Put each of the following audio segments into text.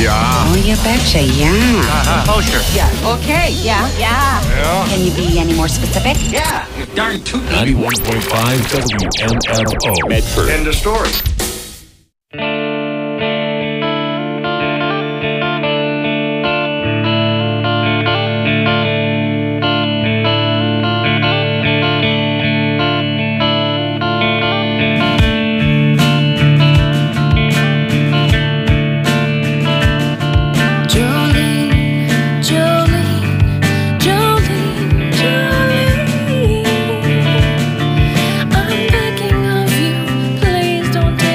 Yeah. Oh, you betcha, yeah. Oh, sure. Yeah. Okay, yeah. Can you be any more specific? Yeah, you darn tootin'. 91.5 WMFO. Medford. End of story. I'm begging of you, please don't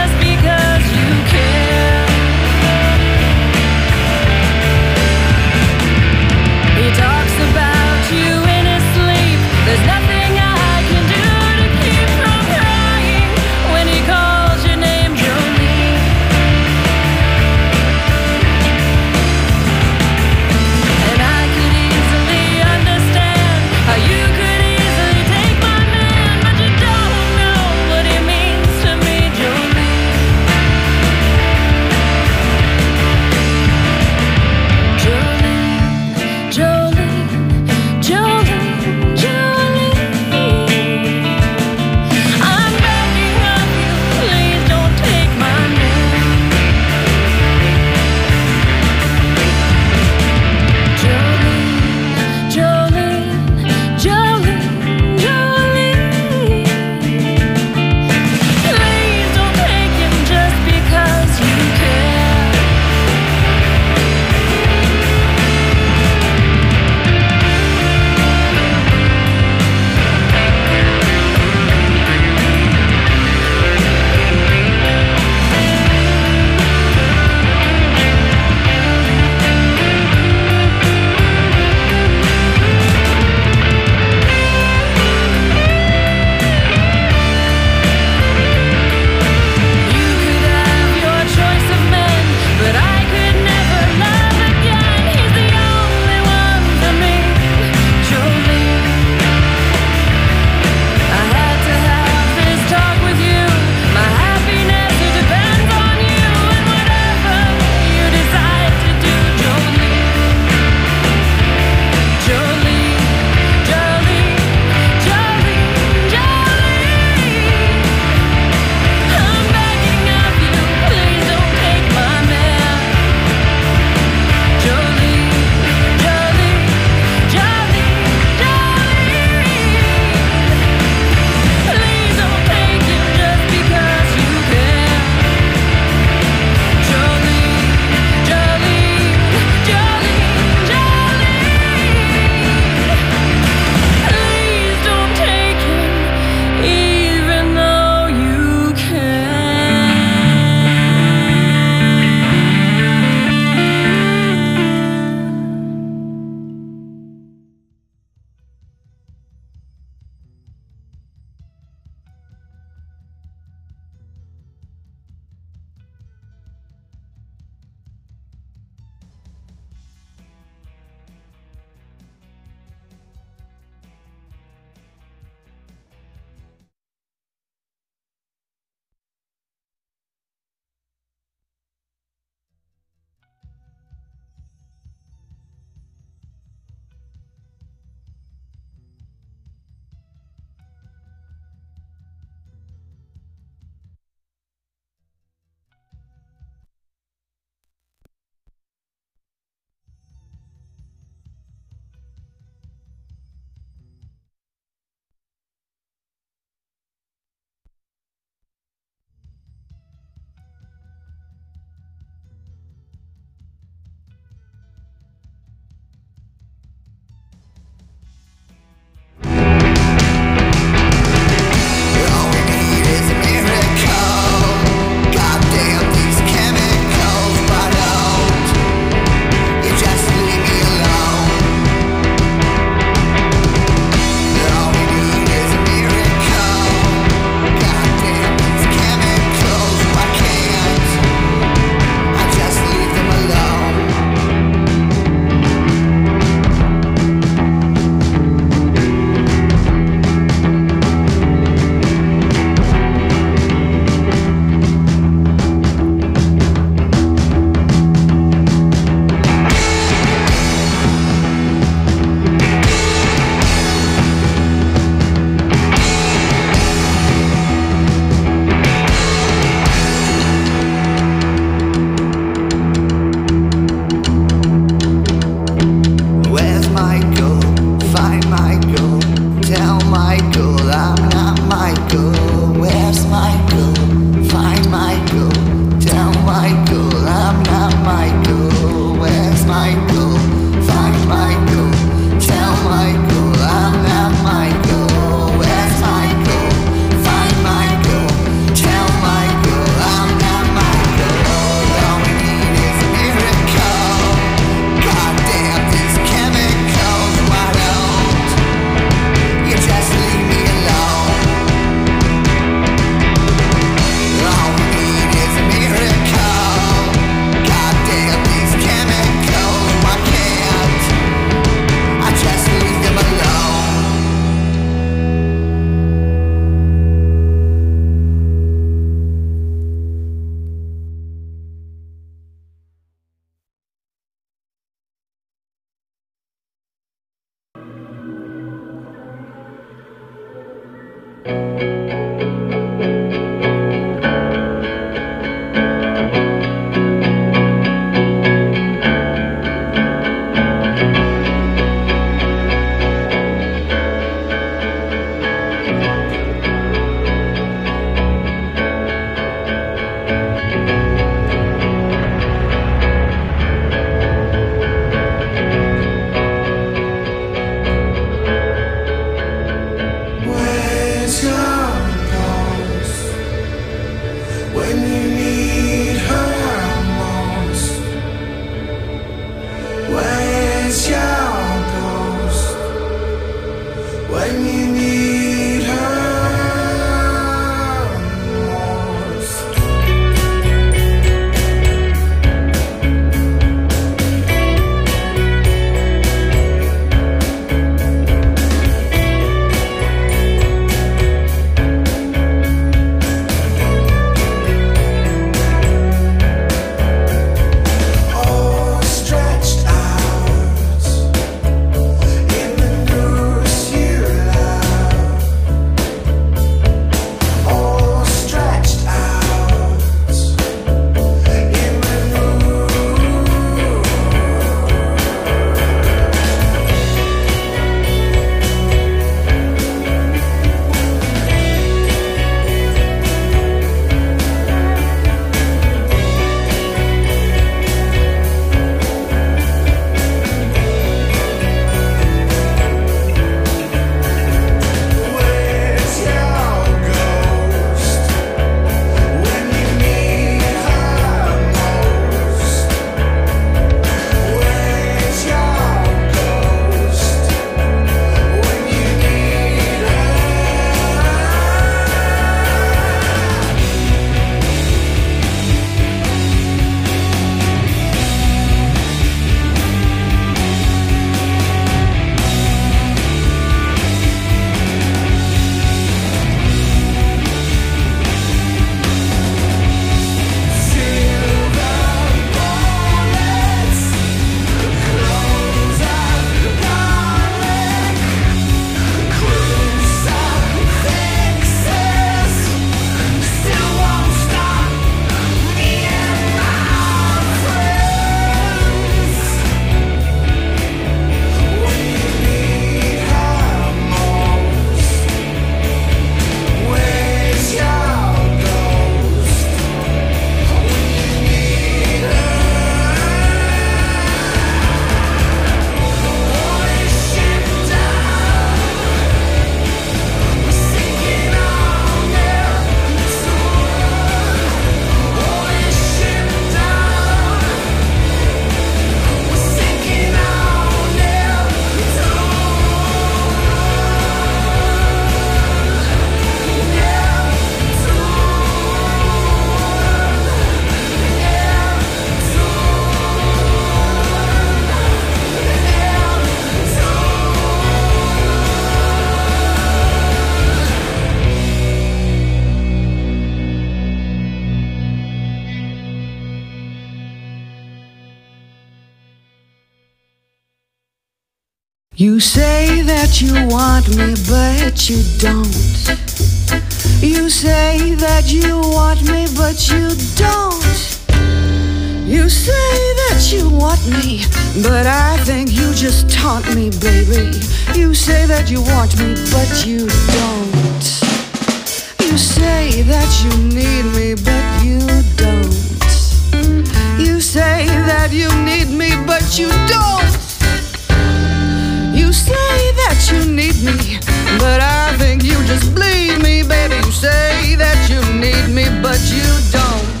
You say that you want me, but you don't. You say that you want me, but you don't. You say that you want me, but I think you just taunt me, baby. You say that you want me, but you don't. You say that you need me, but you don't. You say that you need me, but you don't. You say that you need me, but I think you just bleed me, baby. You say that you need me, but you don't.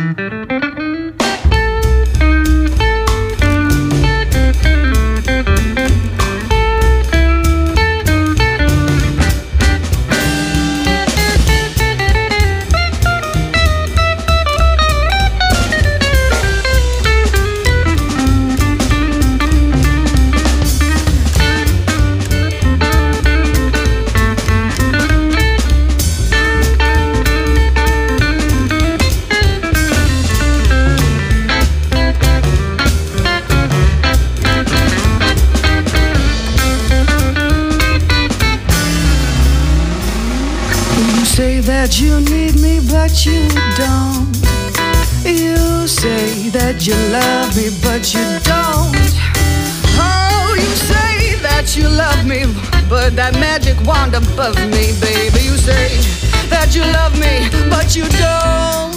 That you need me, but you don't. You say that you love me, but you don't. Oh, you say that you love me, but that magic wand above me, baby. You say that you love me, but you don't.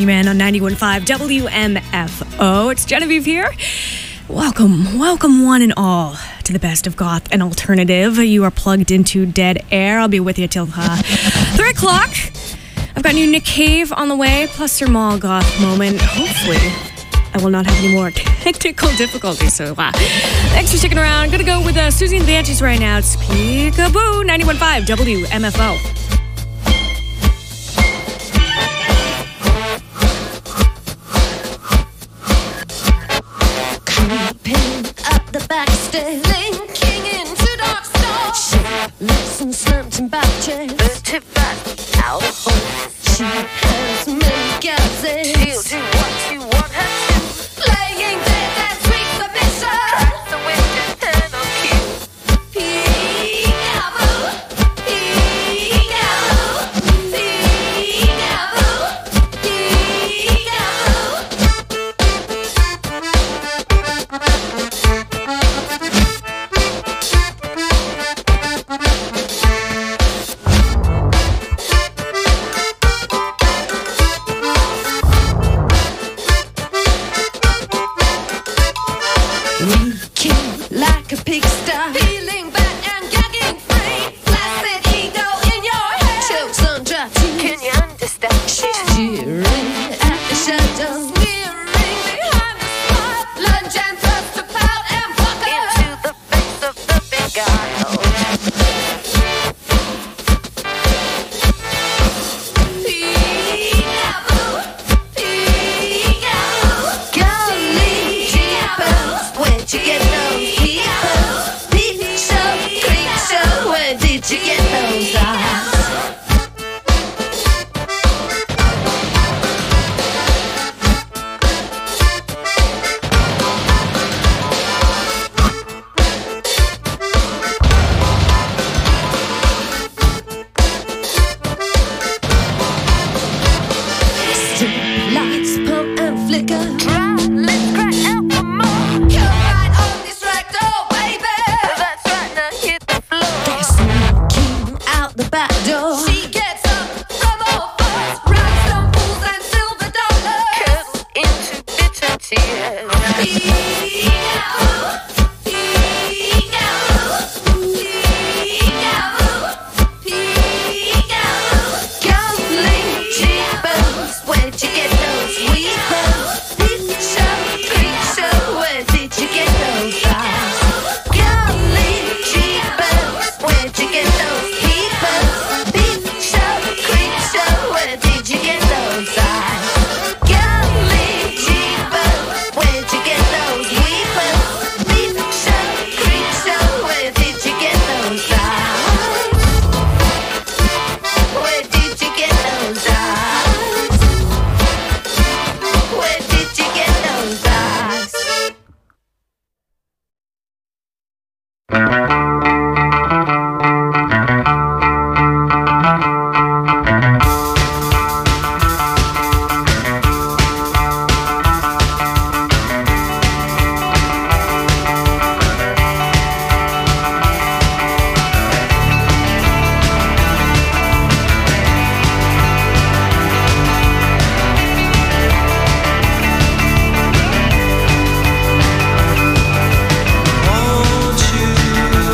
Boogeyman on 91.5 WMFO. It's Genevieve here. Welcome one and all to the best of goth and alternative. You are plugged into Dead Air. I'll be with you till 3 o'clock. I've got new Nick Cave on the way, plus your mall goth moment. Hopefully, I will not have any more technical difficulties. So, thanks for sticking around. Gonna go with Susie and the Banshees right now. It's Peekaboo, 91.5 WMFO. Backstairs, linking into dark stars. Shapeless and slumped in back chairs. Dirty back out home. She has many gases. She'll do what you want her to. Playing dead and sweet submission. Tries to win your head on cue. Peekaboo, peekaboo, peekaboo, like a pigsty, feeling bad and gagging free. Flaccid ego in your head, chokes on dry teeth. Can you understand? She's jeering at the shadows, sneering behind the smile. Lunge and thrust to pout and fuck her into the face of the big guy. Peekaboo, peekaboo, golly jeepers, where'd you get those people? Peep show, creep show, where did you get those eyes? Lights pump and flicker. Try, let's crack out for more. You're right on this recto, baby. That's right, now hit the floor. They're sneaking out the back door. She gets up from all fours. Rhinestone fools and silver dollars. Curdled into bitter tears. Peekaboo, peekaboo, peekaboo, peekaboo. Gambling jeepers, where'd you get those weepers? Peep show, creep show, where did you get those eyes? Gambling jeepers, where'd you get those peepers? Peep show, creep show, where did you get those eyes? Gambling jeepers, where'd you get those weepers? Peep show, creep show, where did you get those eyes? Where did you get those eyes? Where did you get those eyes? Won't you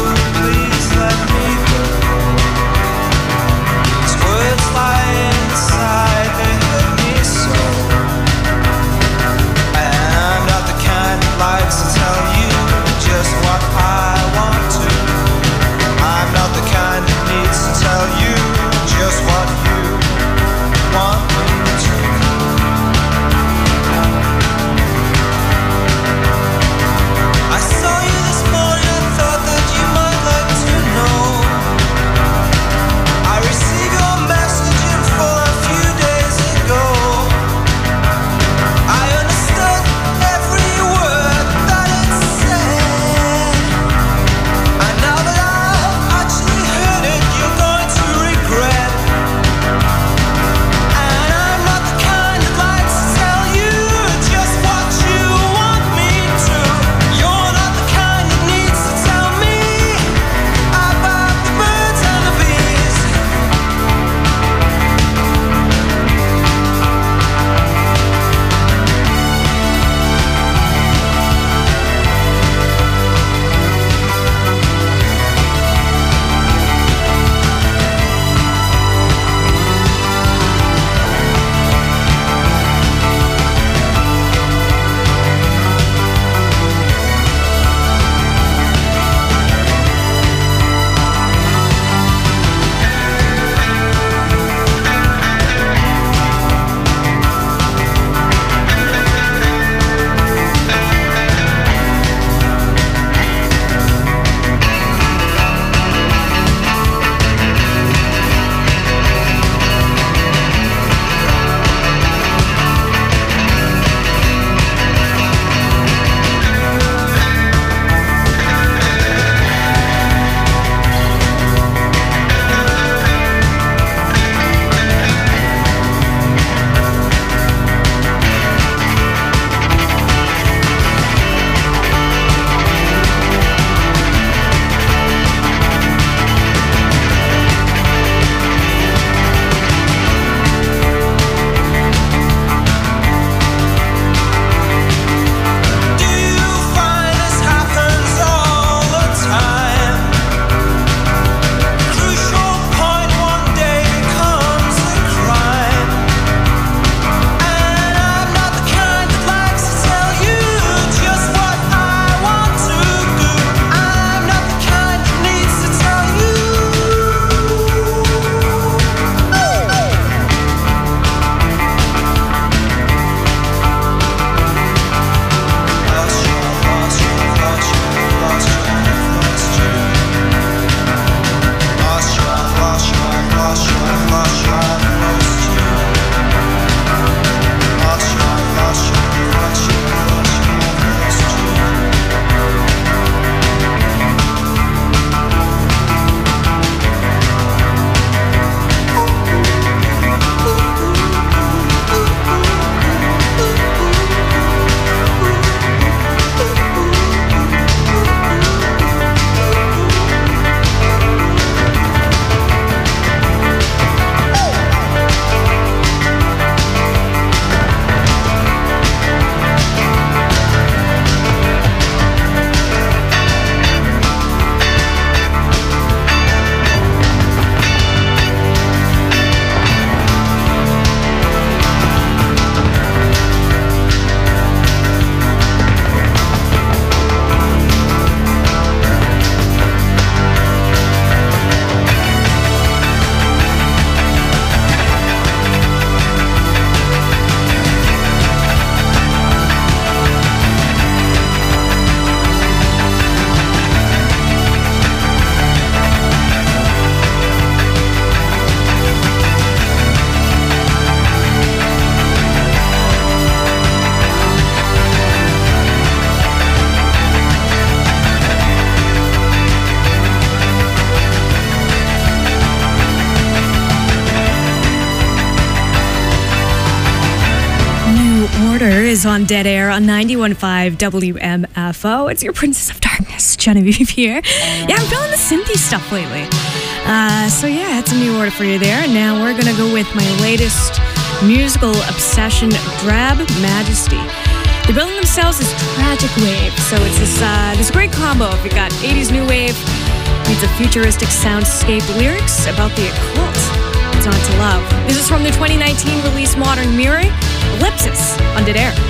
is on Dead Air on 91.5 WMFO. It's your Princess of Darkness, Genevieve here. Yeah, I'm feeling the synthy stuff lately. So yeah, I had some new order for you there. And now we're gonna go with my latest musical obsession, Drab Majesty. They're building themselves as tragic wave, so it's this great combo. If you got 80s new wave meets a futuristic soundscape, lyrics about the occult. It's not to love. This is from the 2019 release Modern Mirror, Ellipsis on Dead Air.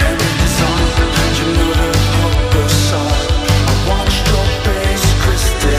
Watched your face crystal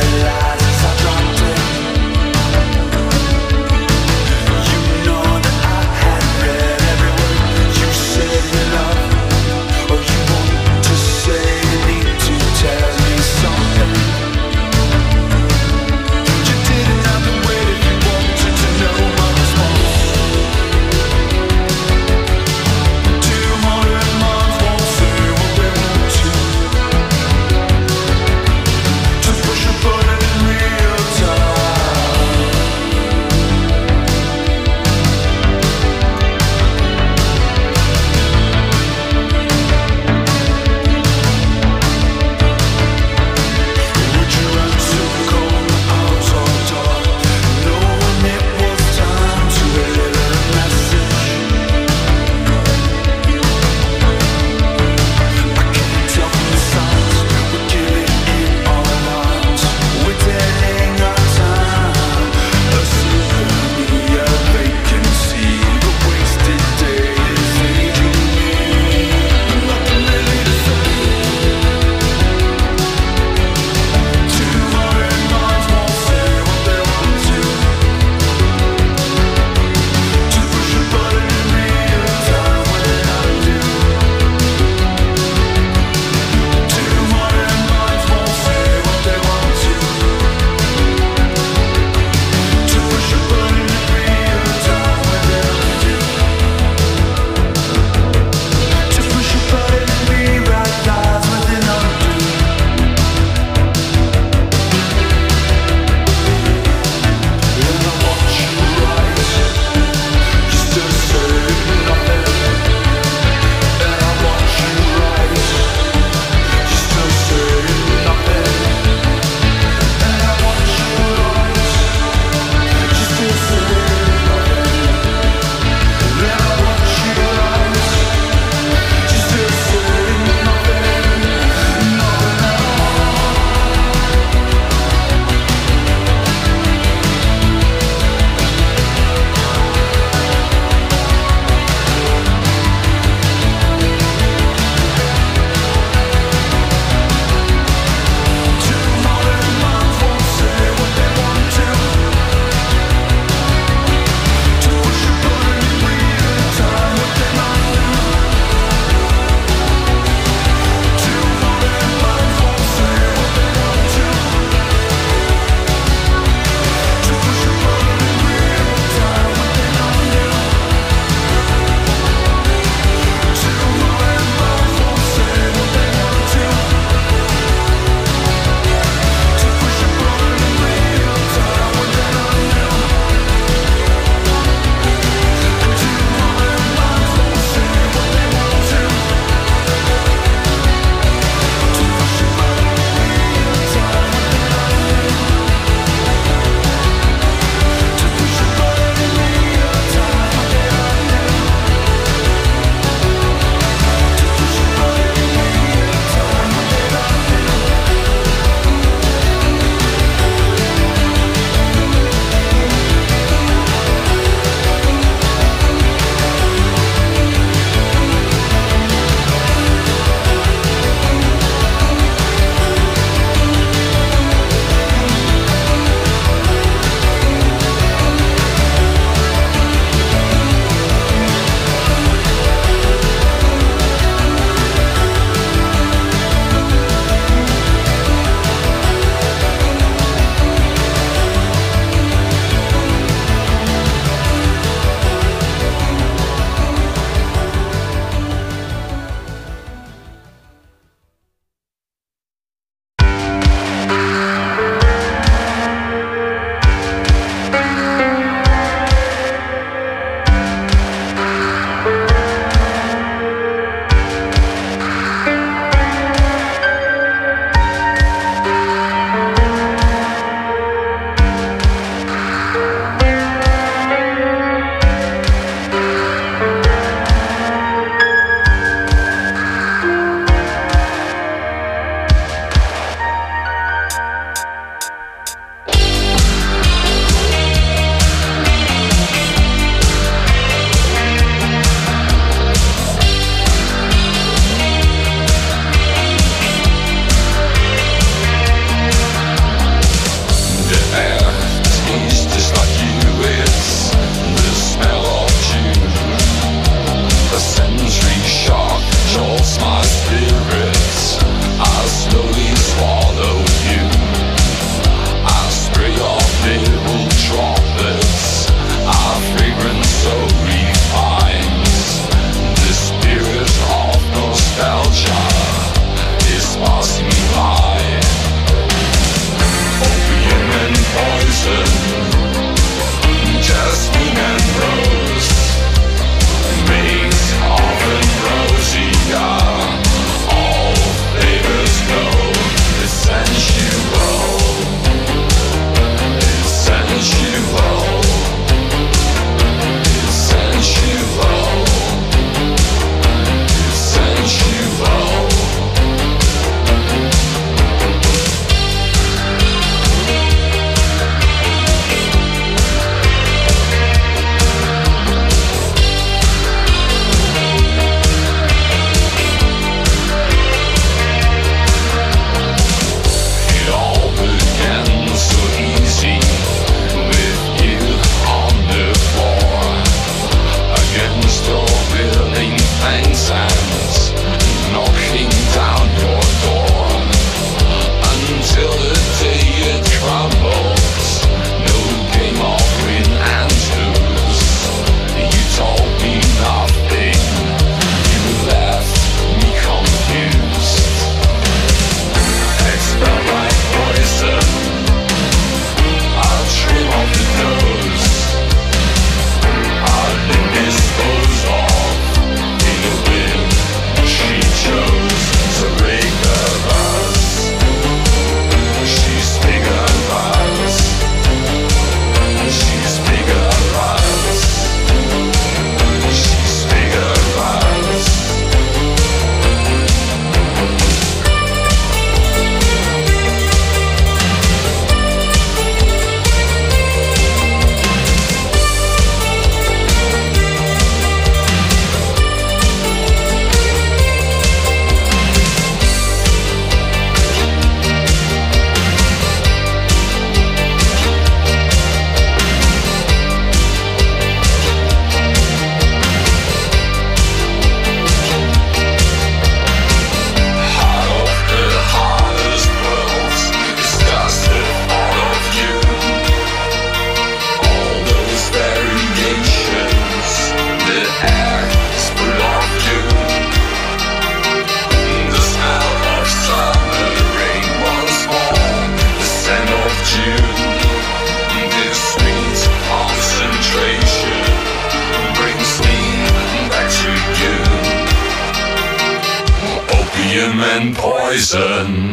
poison.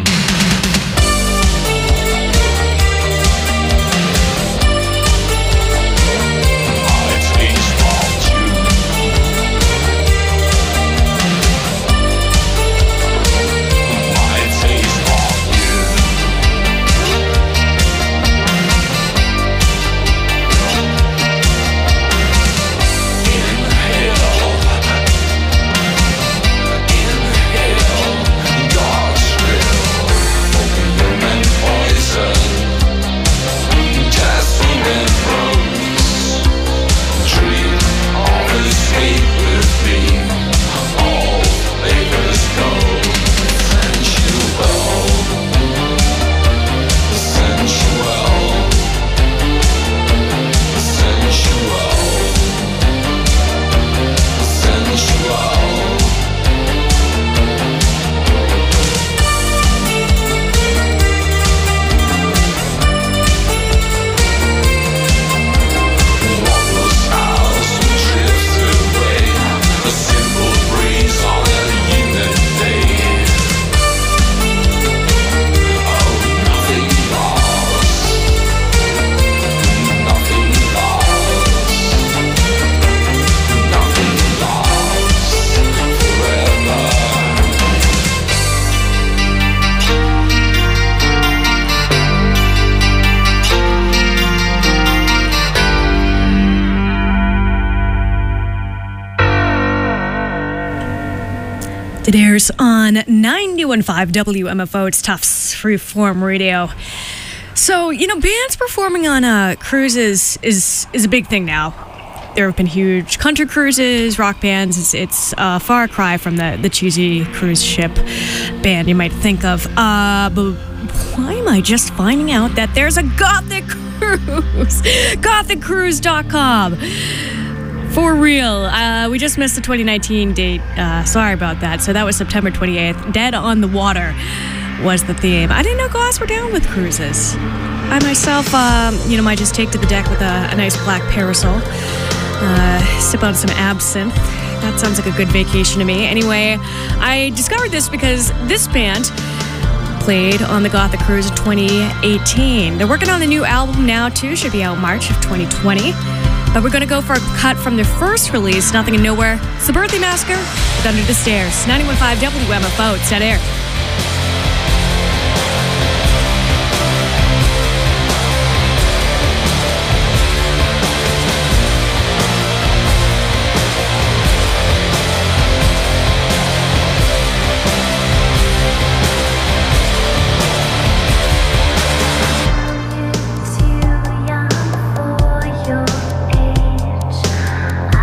It airs on 91.5 WMFO. It's Tufts Freeform Radio. So, bands performing on cruises is a big thing now. There have been huge country cruises, rock bands. It's a far cry from the cheesy cruise ship band you might think of. But why am I just finding out that there's a Gothic Cruise? GothicCruise.com. For real. We just missed the 2019 date. Sorry about that. So that was September 28th. Dead on the Water was the theme. I didn't know Goths were down with cruises. I myself, might just take to the deck with a nice black parasol. Sip on some absinthe. That sounds like a good vacation to me. Anyway, I discovered this because this band played on the Gothic Cruise in 2018. They're working on a new album now, too. Should be out March of 2020. But we're going to go for a cut from their first release, Nothing and Nowhere. It's the Birthday Massacre with Under the Stairs. 91.5 WMFO. It's Dead Air.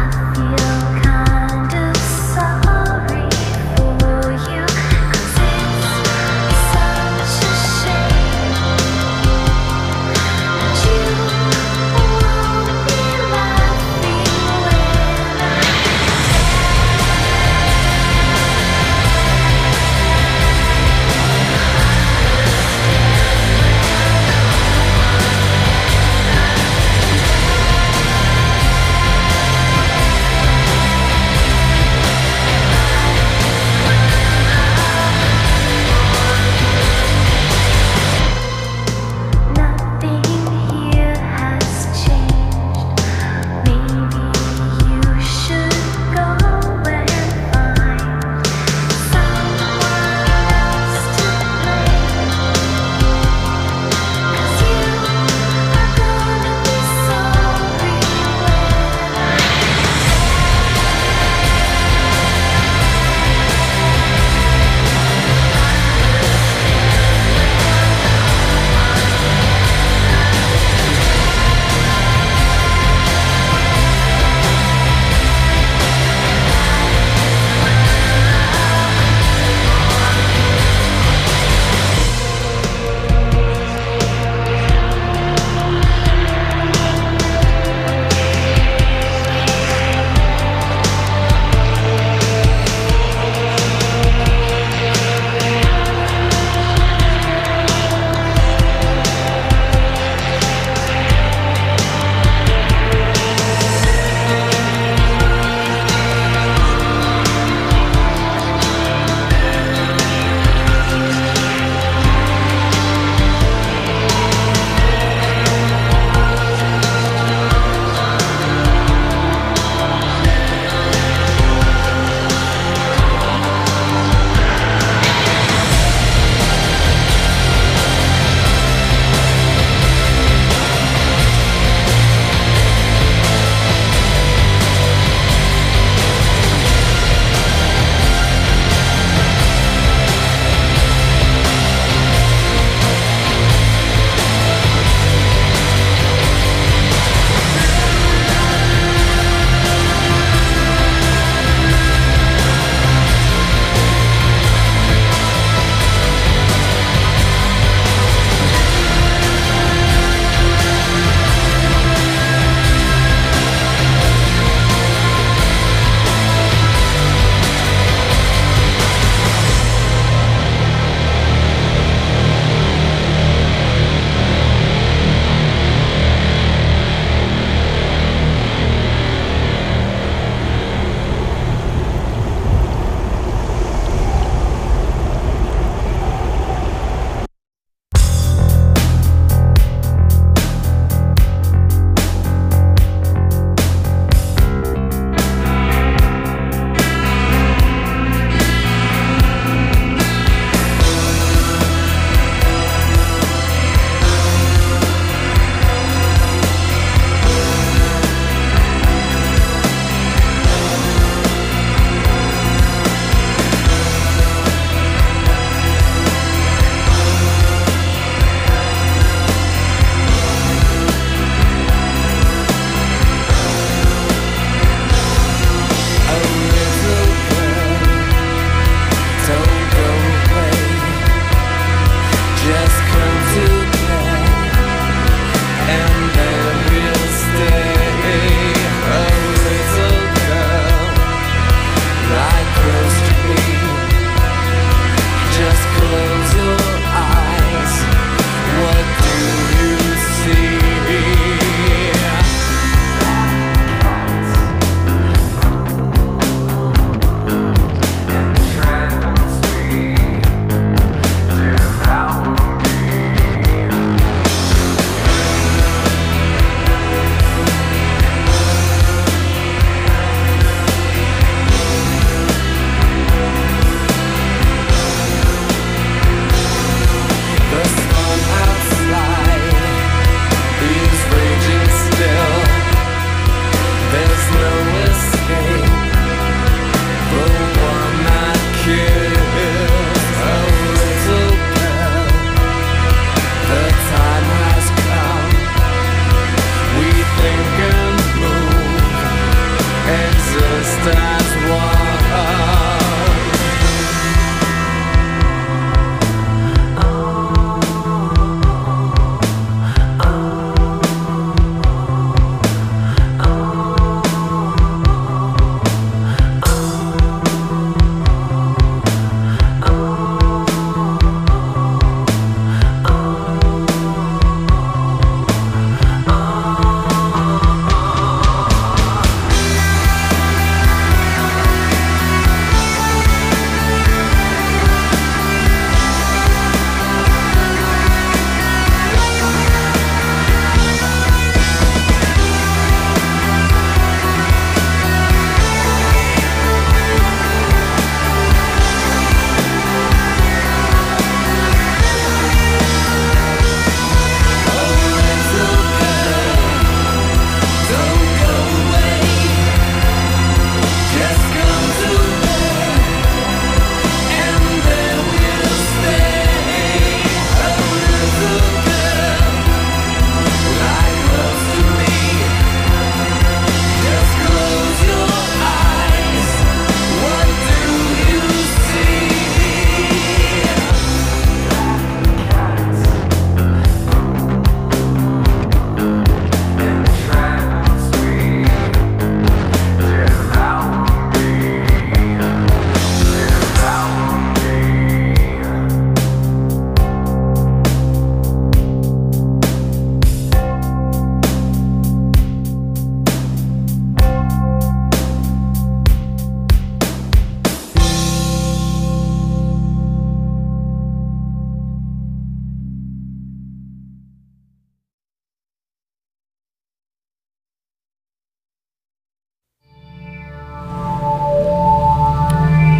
Sorry for you, 'cause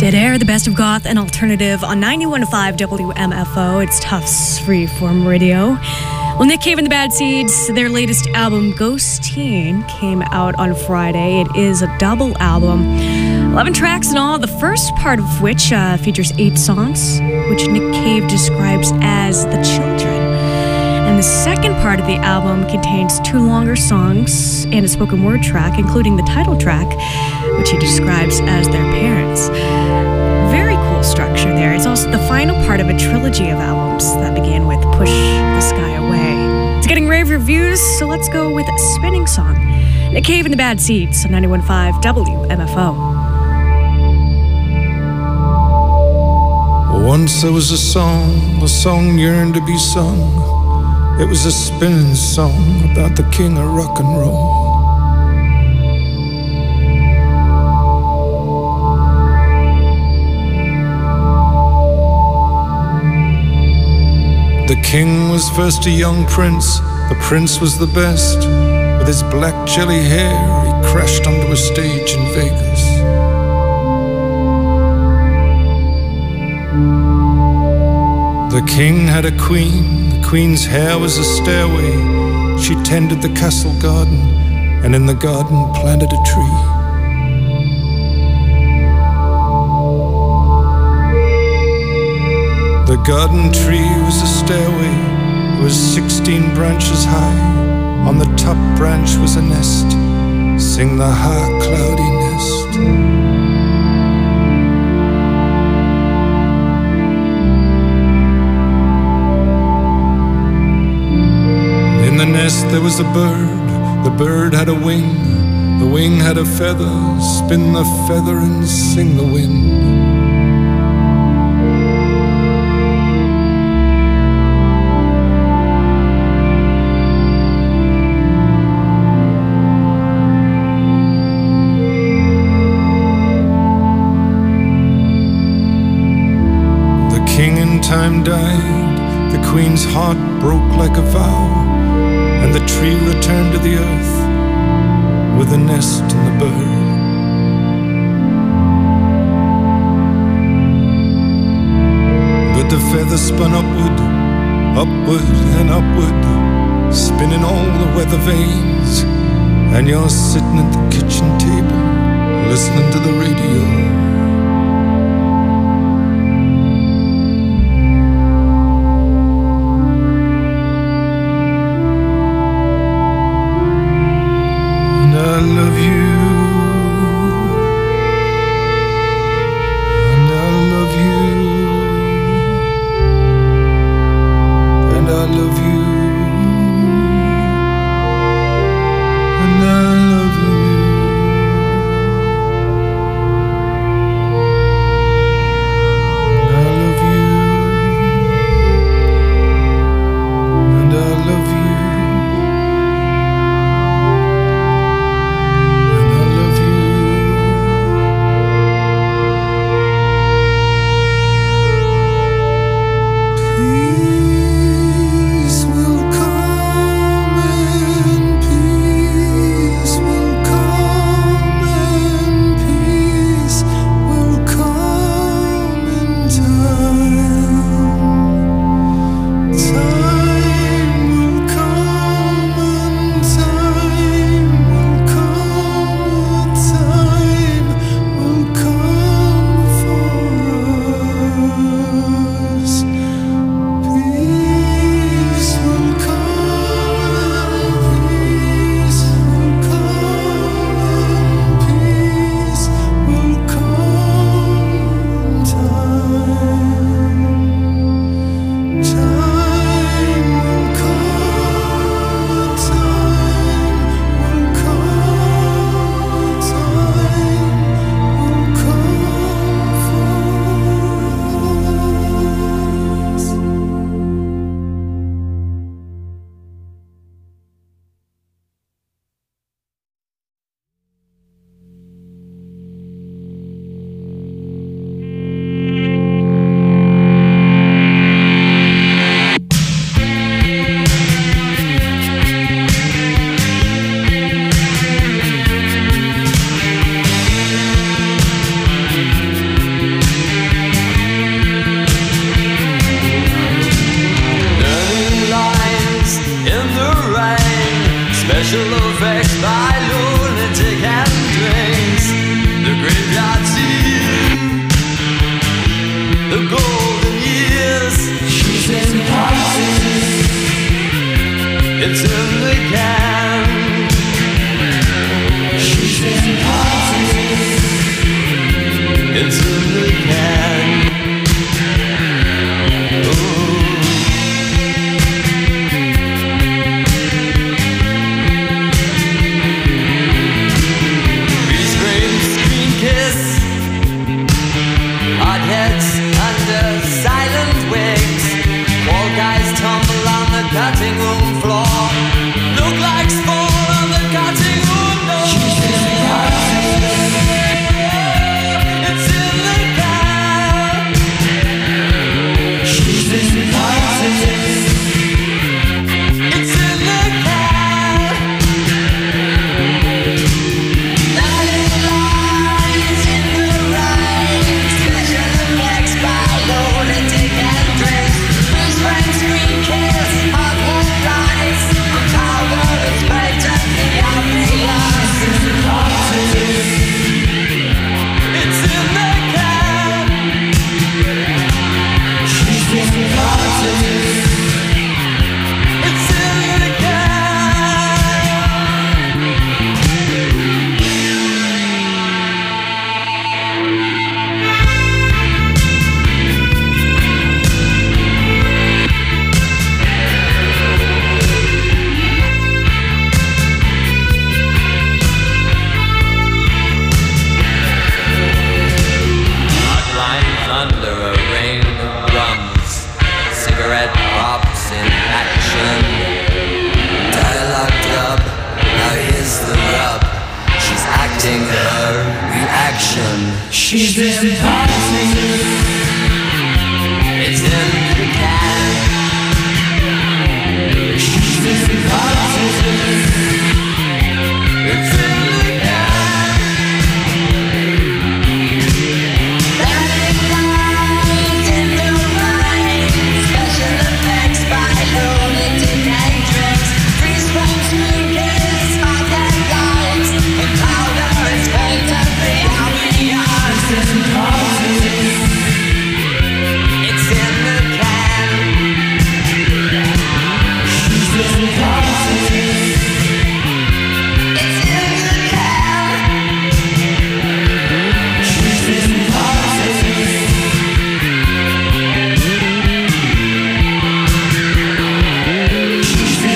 Dead Air, the best of goth and alternative on 91.5 WMFO. It's Tufts Freeform Radio. Well, Nick Cave and the Bad Seeds, their latest album, Ghosteen, came out on Friday. It is a double album, 11 tracks in all, the first part of which features 8 songs, which Nick Cave describes as the children. And the second part of the album contains 2 longer songs and a spoken word track, including the title track, which he describes as their parents. Very cool structure there. It's also the final part of a trilogy of albums that began with Push the Sky Away. It's getting rave reviews, so let's go with Spinning Song. Nick Cave and the Bad Seeds on 91.5 WMFO. Once there was a song yearned to be sung. It was a spinning song about the king of rock and roll. The king was first a young prince, the prince was the best. With his black jelly hair, he crashed onto a stage in Vegas. The king had a queen, the queen's hair was a stairway. She tended the castle garden, and in the garden planted a tree. The garden tree was a stairway, it was 16 branches high. On the top branch was a nest, sing the high cloudy nest. In the nest there was a bird, the bird had a wing, the wing had a feather, spin the feather and sing the wind. Time died, the queen's heart broke like a vow, and the tree returned to the earth with the nest and the bird. But the feather spun upward, upward and upward, spinning all the weather vanes, and you're sitting at the kitchen table, listening to the radio. I love you, and I love you, and I love you, and I love you, brain. Special effects by lunatic and drinks. The graveyard scene, the golden years. She's in parties. It's in the can. She's in parties. It's in the can. Cutting room floor, look like spawn on the cutting room door. She's in the it's in the can. She's in the it's in the can. Lighting lights in the rain. Special effects by lunatic and drinks. Freeze frame screen kiss. She's in parties. It's in the can. She's in parties. It's in the can. Lighting lights in the rain. Special effects by lunatic and drinks. Freeze frame screen kiss. Hot headlights. The powder is painted beyond the eyes. It's in the can. She's in parties. It's in the can. She's in parties. She's in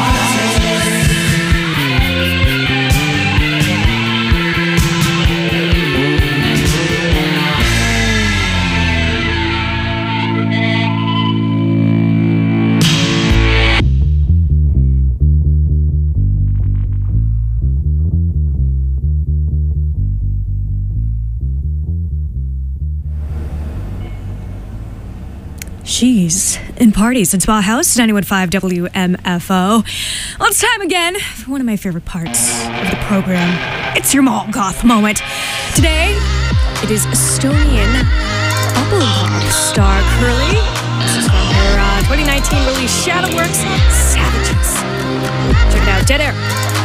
She's in parties. It's Bauhaus, 91.5 WMFO. Well, it's time again for one of my favorite parts of the program. It's your mall goth moment. Today, it is Estonian bubblegum star Curly. This is from her 2019 release Shadowworks Savages. Check it out, Dead Air.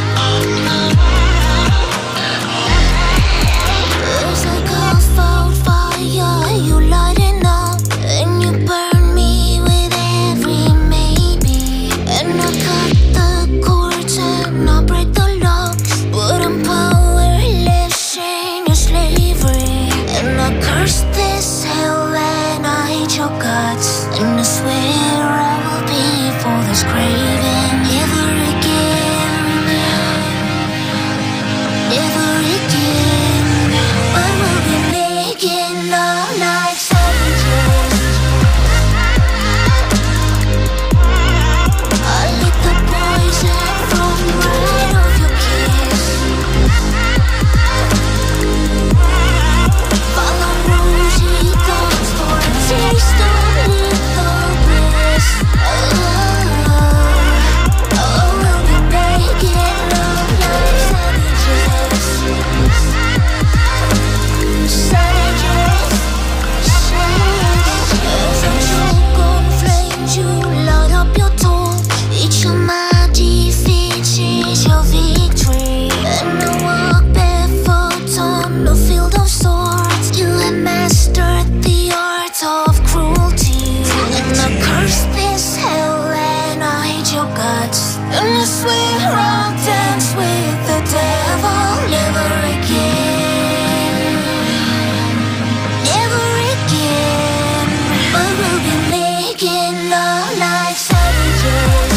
It's like a fire, you lighting up and you burn me with every maybe. And I cut the cords and I break the locks, but I'm powerless in your slavery. And I curse this hell and I hate your guts, and I swear I will be for this craving ever again. swear I'll dance with the devil. Never again. Never again. But we'll be making love like savages.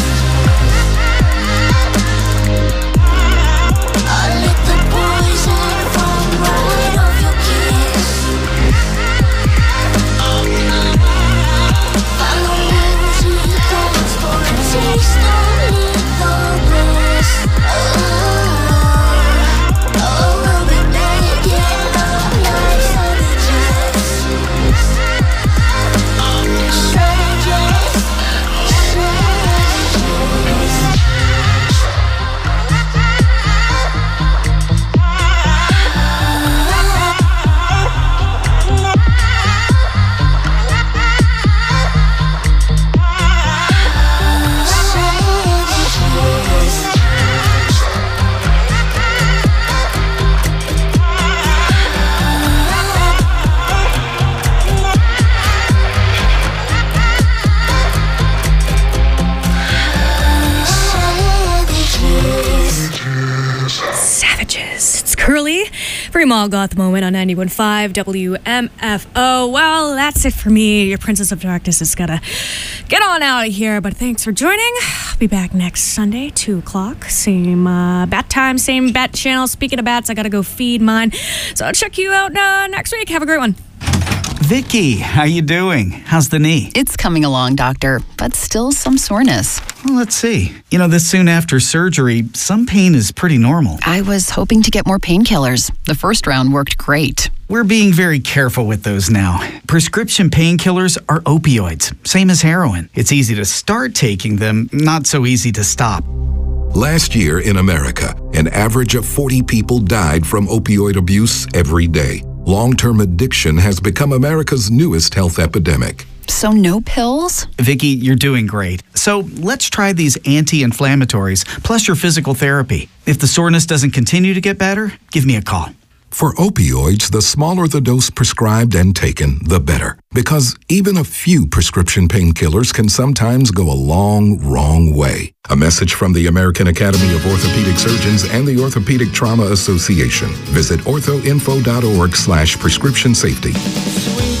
I'll lick the poison from right off your kiss. Follow music thoughts for a taste of lethal bliss. We'll be making love like savages. Savages. It's Curly. Free Mall Goth Moment on 91.5 WMFO. Well, that's it for me. Your Princess of Darkness has got to get on out of here, but thanks for joining. I'll be back next Sunday, 2 o'clock. Same bat time, same bat channel. Speaking of bats, I got to go feed mine. So I'll check you out next week. Have a great one. Vicky, how you doing? How's the knee? It's coming along, doctor, but still some soreness. Well, let's see. You know, this soon after surgery, some pain is pretty normal. I was hoping to get more painkillers. The first round worked great. We're being very careful with those now. Prescription painkillers are opioids, same as heroin. It's easy to start taking them, not so easy to stop. Last year in America, an average of 40 people died from opioid abuse every day. Long-term addiction has become America's newest health epidemic. So no pills? Vicky, you're doing great. So let's try these anti-inflammatories, plus your physical therapy. If the soreness doesn't continue to get better, give me a call. For opioids, the smaller the dose prescribed and taken, the better. Because even a few prescription painkillers can sometimes go a long, wrong way. A message from the American Academy of Orthopedic Surgeons and the Orthopedic Trauma Association. Visit orthoinfo.org/prescription safety.